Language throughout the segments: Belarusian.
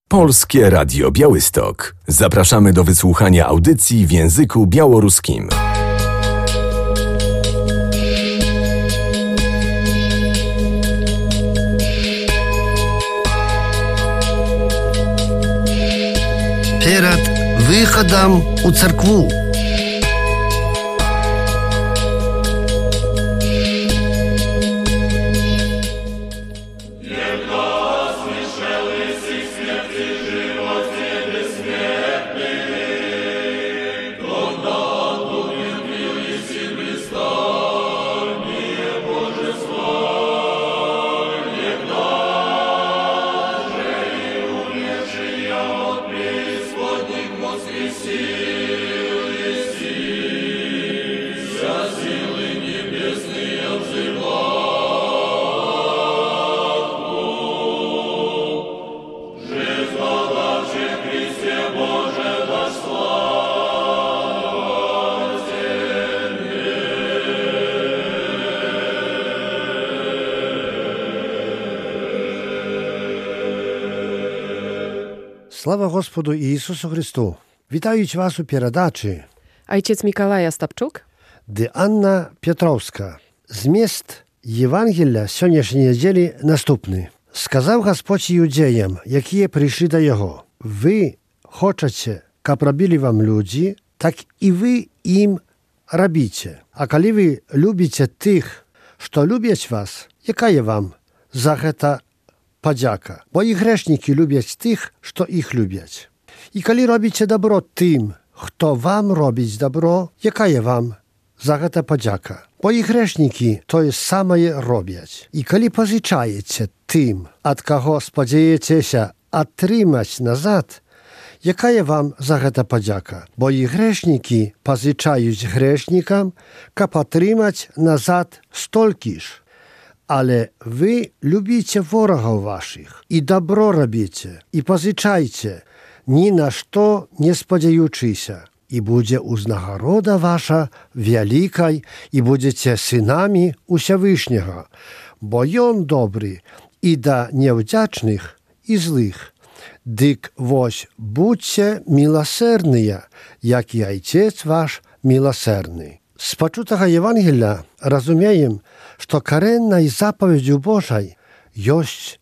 Polskie Radio Białystok. Zapraszamy do wysłuchania audycji w języku białoruskim. Перед выходом у церкву. Слава Господу Ісусу Христу! Вітають вас у передачі Ojciec Mikołaj Остапчук, де Анна Петровська. Зміст Євангелія сьогоднішньої неділі наступний. Сказав Господь юдеям, які прийшли до Його: ви хочете, щоб робили вам люди, так і ви їм робите. А коли ви любите тих, що люблять вас, яка є вам за це подяка? Бо і грешники люблять тих, що їх люблять. І коли робите добро тим, хто вам робить добро, яка є вам за це подяка? Бо і грешники то саме роблять. І коли позичаєте тим, від кого сподіваєтеся отримати назад, яка є вам за це подяка? Бо і грешники позичають грешникам, щоб отримати назад стільки ж. Але ви любите ворогів ваших, і добро робите, і позичайте, ні на що не сподіваючися. І буде узнагорода ваша велика, і будете синами Усевишнього, бо Він добрий і до невдячних, і злих. Дик вось будьте милосердні, як і Отець ваш милосердний. З почутого Євангелія розуміємо, що коренною заповіддю Божою є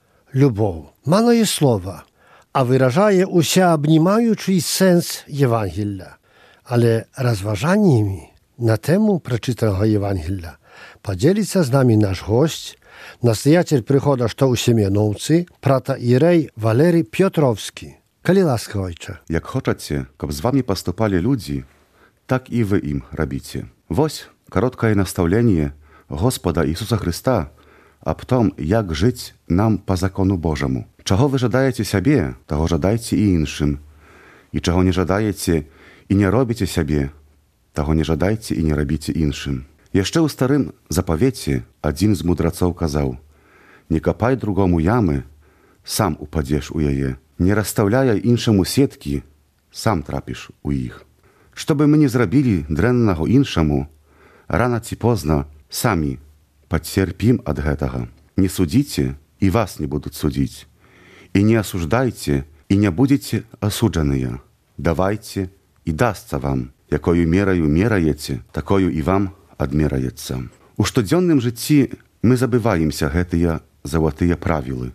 любов. Мало є слова, а виражає уся обнімаючий сенс Євангелія. Але розважаннями на тему прочитаного Євангелія поділиться з нами наш гость, настоятель приходу, що у Семеновці, протоієрей Валерій Петровський. Коли ласка, Ojcze. Jak хочете, щоб з вами поступали люди, так і ви їм робите. Вось короткое наставление Господа Ісуса Христа об том, як жить нам по закону Божому. Чого ви жадаєте собі, того жадайте і іншим. І чого не жадаєте і не робите собі, того не жадайте і не робите іншим. Jeszcze u starym zapowiecie один z mudraców kazał: nie kopaj drugomu jamy, sam upadiesz u jeje. Nie rozstawiaj inszemu sietki, sam trapisz u ich. Żeby my nie zrobili drennego inszemu, rano ci pozna, sami podcierpim od tego. Nie sudzicie i was nie będą sudzić. I nie osądzajcie i nie będziecie osądzeni. Dawajcie i dastca wam, jaką mierą mierajecie, taką i wam odmierajecie. У щоденному житті ми забиваємося гэтыя золотые правілы.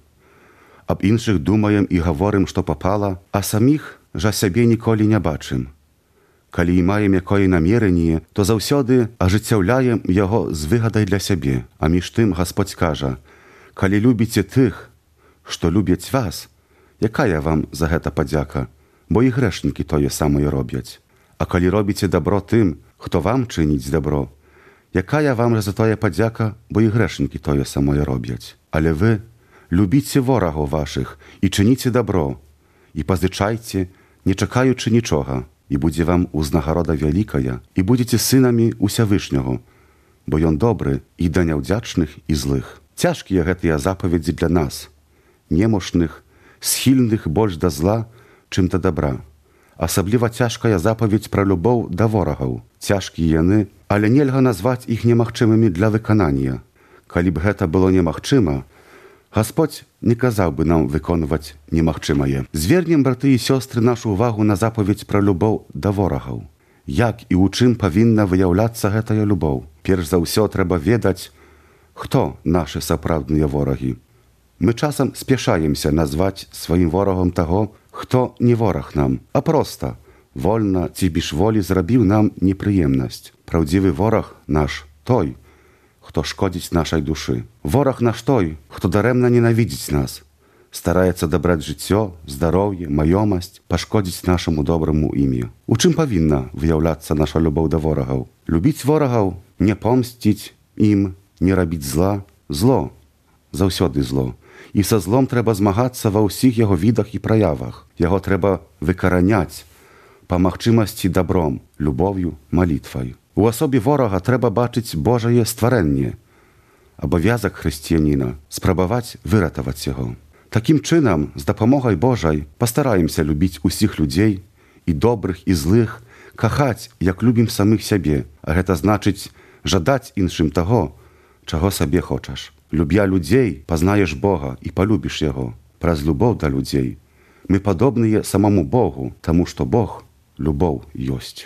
Об інших думаем і говорим, що попало, а самих жа сябе ніколі не бачым. Калі і маем якое намерenie, то заўсёды ажыццяўляем яго з выгадай для сябе. А між тым Господь кажа: калі любіце тых, што любяць вас, якая вам за гэта падзяка? Бо і грэшнікі тое самае робяць. А калі робіце добро тым, хто вам чыніць добро, якая вам за тое падзяка, бо і грэшнікі тое самае робяць. Але вы любіце ворагаў вашых і чыніце добро, і пазычайце, не чакаючы нічога, і будзе вам узнагарода вялікая, і будзеце сынамі Усявышняго, бо Ён добры і да няўдзячных і злых. Цяжкія гэтыя запаведзі для нас, немощных, схільных больш да зла, чым да добра. Асабліва цяжкая запаведь пра любоў да ворагаў. Цяжкія яны, але нельга назваць іх немагчымымі для выканання. Калі б гэта было немагчыма, Господь не казаў бы нам выконваць немагчымае. Звернем, браты і сёстры, нашу ўвагу на запаведь пра любоў да ворагаў. Як і ў чым павінна выяўляцца гэтая любоў? Перш за ўсё трэба ведаць, хто нашы сапраўдныя ворагі. Мы часам спяшаемся назваць сваім ворагам таго, хто не вораг нам, а проста, вольна ці без волі зрабіў нам непрыемнасць. Праўдзівы вораг наш той, хто шкодзіць нашай душы. Вораг наш той, хто дарэмна ненавідзіць нас, стараецца дабраць жыццё, здароўе, маёмасць, пашкодзіць нашаму добраму ім'ю. У чым павінна выяўляцца наша любоў да ворагаў? Любіць ворагаў, не помсціць ім, не рабіць зла. Зло, заўсёды зло. І са злом трэба змагацца ва ўсіх яго відах і праявах. Яго трэба выкараняць, па магчымасці дабром, любоўю, малітвай. У асобе ворага трэба бачыць Божае стварэнне. Абавязак хрысціяніна спрабаваць выратаваць яго. Такім чынам, з дапамогай Божай пастараемся любіць усіх людзей, і добрых, і злых, кахаць, як любім самых сябе, а гэта значыць жадаць іншым таго, чаго сабе хочаш. Любя людзей, пазнаеш Бога і палюбіш яго. Праз любоў да людзей мы падобныя самому Богу, таму што Бог любоў ёсць.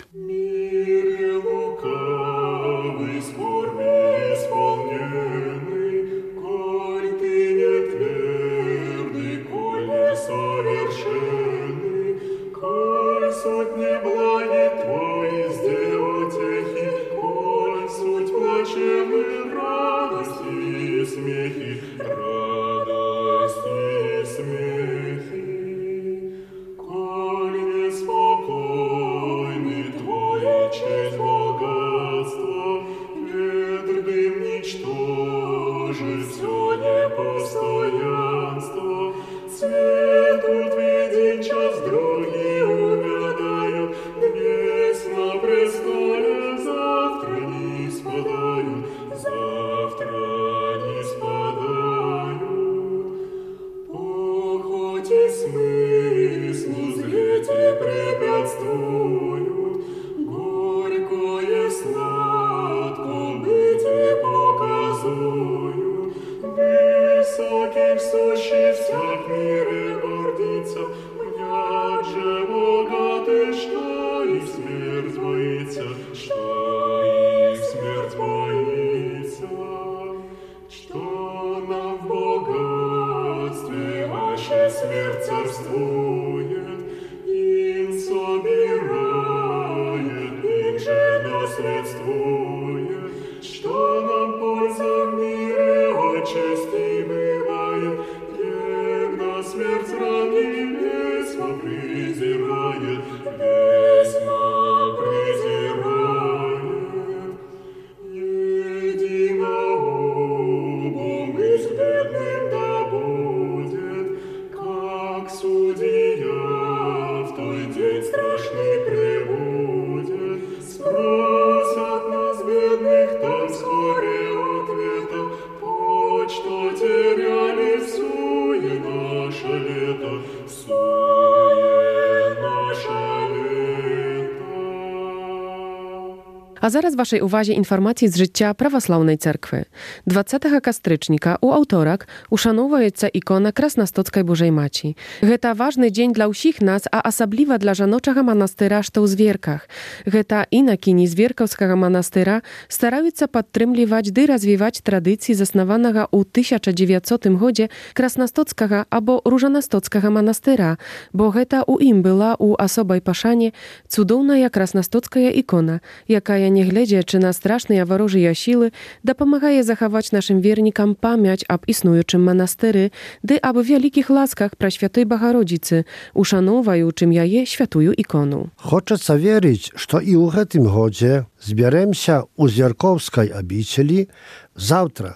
A zaraz waszej uwadze informacji z życia prawosławnej cerkwy. 20 kastycznika u autorek uszanowuється ikona Krasnostockiej Bożej Maci. Гэта ważny dzień dla wszystkich nas, a особливо dla żanoczego monastyra, что w Zwierkach. Гэта inakini Zwierkowskiego monastyra starаються podtrzymywać i rozwijać tradycji zasnowanego u 1900 гоdzie Krasnostockiego albo Różanostockiego monastyra, bo гэта u im była u osobej paszanie cudowna Krasnostocka ikona, jaka nie глядячи на страшные ворожие силы, допомагає заховати нашим вірникам пам'ять об існуючим монастирі, де об великих ласках Пресвятої Богородиці, ушановуючим яє святую ікону. Хочеться вірити, що і у гэтым гоdzie зберемся у Звярковской обители завтра,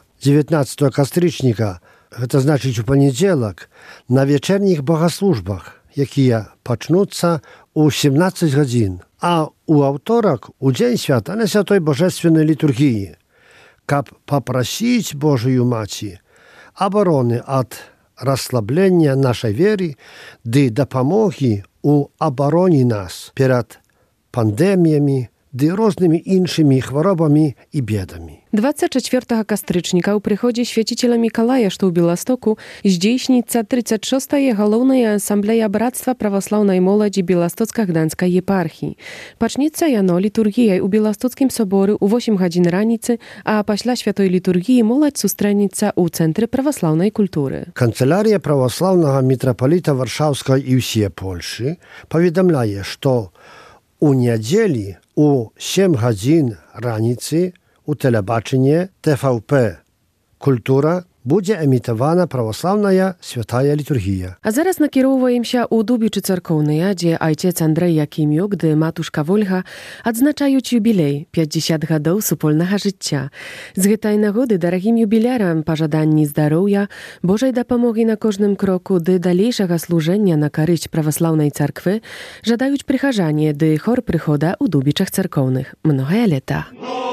19 кастрычніка, гэта значыць у панядзелак, на вечерніх богослужбах, якія пачнуцца у 17 гадзін. А у аўторак, у дзень свята на святой божественной літургіі, каб папрасіць Божую Маці абароны ад расслаблення нашай веры ды дапамогі у абароне нас перад пандэміямі, dy różnymi innymi chorobami i biedami. 24 кастрычніка ў прыходзе свяцiciela Миколая, што ў Беластоку, здзейсніцца 36-я галоўная асамблея Брацтва праваслаўнай моладзі Беластоцка-Гданскай епархіі. Пачнецца яно літургіяй у Беластоцкім соборы ў 8 гадзін раніцы, а пасля святой літургіі моладзь сустрэнецца ў Цэнтры праваслаўнай культуры. Канцелярія праваслаўнага мітрапаліта Варшаўскай і ўсе Польшы паведамляе, што у нядзелі у 7 гадзін раніцы у тэлебачанні TVP «Культура» будзе эмітавана праваслаўная святая літургія. А зараз накіроўваемся ў Дубічы царкоўныя, дзе айцец Андрэй Якімюк ды матушка Вольга адзначаюць юбілей 50 гадоў супольнага жыцця. З гэтай нагоды дарагім юбілярам пажаданні здароўя, Божай дапамогі на кожным кроку ды далейшага служэння на карысць праваслаўнай царквы жадаюць прыхажане ды хор прыхода ў Дубічах царкоўных. Многае лета.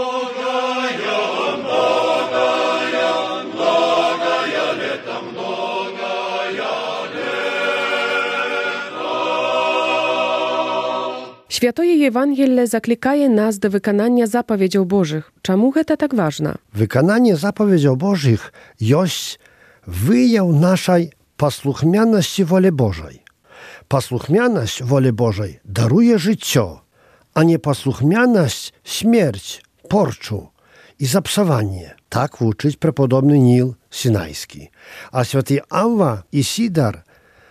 Świętoje Ewangelie zaklikaje nas do wykonania zapowiedział Bożych. Czemu to tak ważne? Wykonanie zapowiedział Bożych jest wyjaw naszej posłuchmianości woli Bożej. Posłuchmianość woli Bożej daruje życie, a nieposłuchmianość śmierć, porczu i zapsowanie. Tak uczyć prepodobny Nil Synajski. A święty Awa i Sidar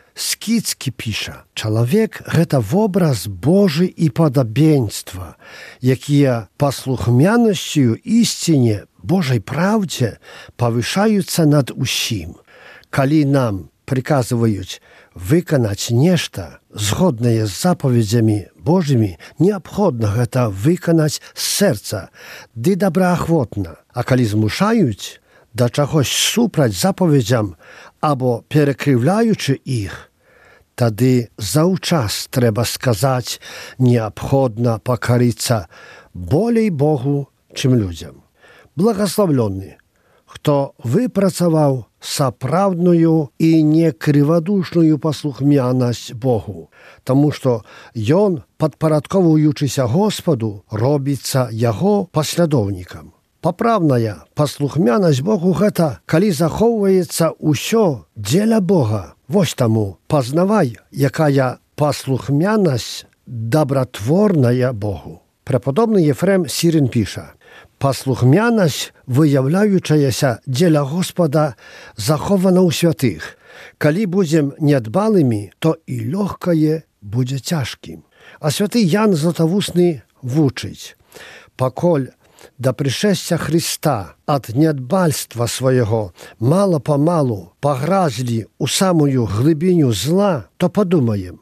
Skicki pisze, człowiek to obraz Boży i podobieństwa, jakie posłuchmianością istinie Bożej prawdzie powyższające nad усім. Kiedy nam przykazują wykonać nešto zgodne z zapowiedziami Bożymi, nieobchodno to wykonać z serca, dy dobroachwotna. A kiedy zmuszają do czegoś suprać zapowiedziom albo перекривляючи ich, Тады заўчас трэба сказаць, неабходна пакарыцца болей Богу, чым людзям. Благословленны, хто выпрацаваў сапраўдную і некрывадушную паслухмянасць Богу, таму што ён, падпарадковуючыся Господу, робіцца яго паслядоўнікам. Папраўная паслухмянасць Богу гэта, калі захоўваецца ўсё дзеля Бога. Вось таму пазнавай, якая паслухмянасць добротворная Богу. Преподобны Ефрем Сирин піша: паслухмянасць, выяўляючаяся дзеля Господа, захована ў святых. Калі будзем нядбалымі, то і лёгкае будзе цяжкім. А святы Ян Златавусны вучыць: паколь да прышэсця Христа ад нядбальства свайго мала-памалу пагразлі ў самую глыбіню зла, то падумаем,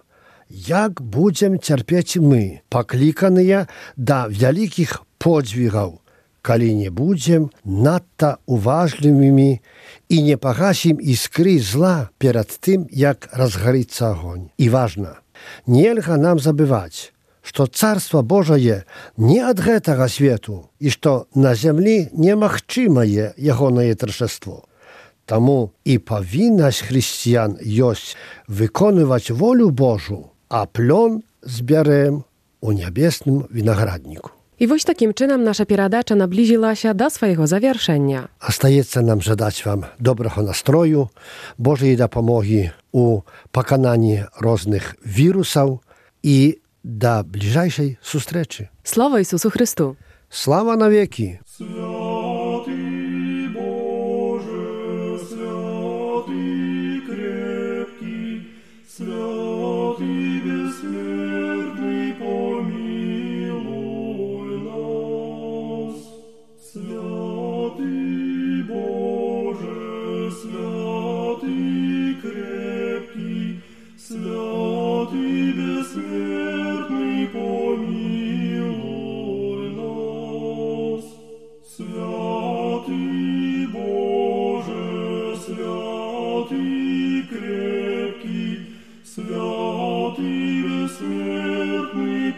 як будзем цярпець мы, пакліканыя да вялікіх подзвігаў, калі не будзем надта уважлівымі і не пагасім іскры зла перад тым, як разгарыцца агонь. І важна, нельга нам забываць, што Царства Божае не ад гэтага свету і што на зямлі немагчымае ягонае таршаство. Таму і павіннасць хрысціян ёсць выконваць волю Божу, а плён збярэм у нябесным вінаградніку. I właśnie takim czynem nasza передача наблизила się do swojego zawieszenia. Остаецца нам жадаць вам добрага настрою, Божай дапамогі у пакананні розных вірусаў і до ближайшей сустрэчы. Слава Ісусу Христу! Слава навеки! Святый Боже, святый крепкий, святый бессмертный, помилуй нас. Святый Боже, святый крепкий, святый бессмертный, помилуй нас. Святый Боже, святый крепкий, святый бессмертный,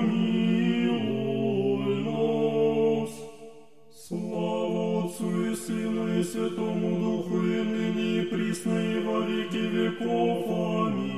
помилуй нас. Слава Отцу и Сыну и Святому Духу, и ныне и присно и во веки веков. Аминь.